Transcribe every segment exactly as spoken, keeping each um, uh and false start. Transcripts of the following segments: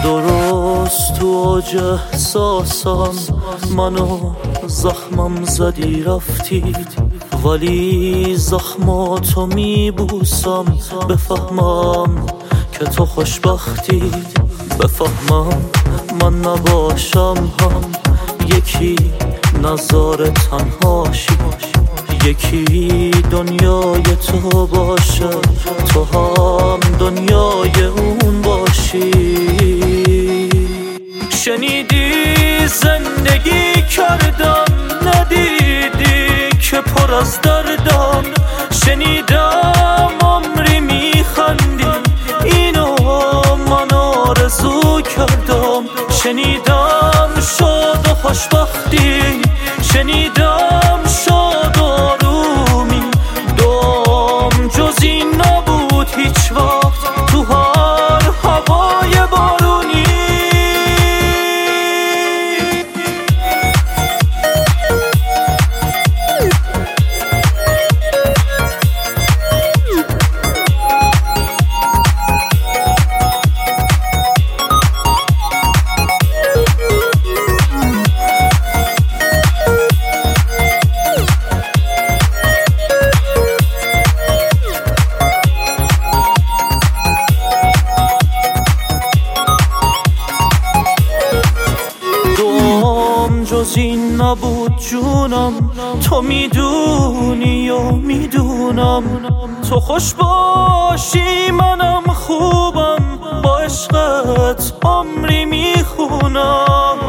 درست تو اوج احساسم منو زخمم زدی رفتی، ولی زخماتو میبوسم بفهمم که تو خوشبختی، بفهمم من نباشم هم یکی نظار تنهاشی، یکی دنیای تو باشه تو هم دنیای اون باشی. شنیدی زندگی کردم ندیدی که پر از دردم، شنیدم عمری میخندی اینو من آرزو کردم، شنیدم شاد و خوشبختی، شنیدم شاد و آرومی، دوم جز این نبود هیچ وقت تو هر هوای بارونی. جز این نبود جونم، تو میدونی و میدونم، تو خوش باشی منم خوبم، با عشقت عمری میخونم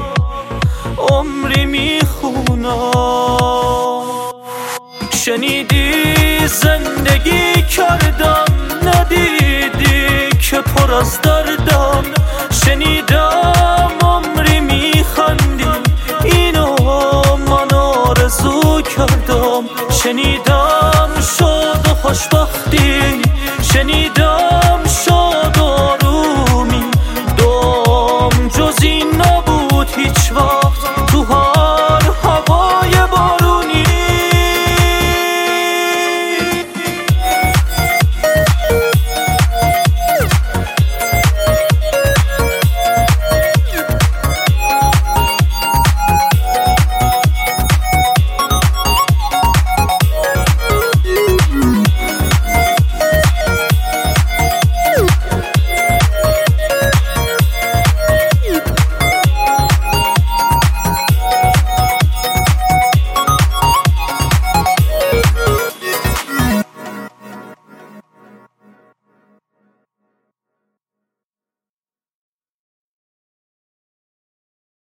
عمری میخونم. شنیدی زندگی کردم ندیدی که پر از دردم، شنیدم عمری میخندی اینو من آرزو کردم، شنیدم شاد و خوشبختی، شنیدم شاد و آرومی، دوم جز این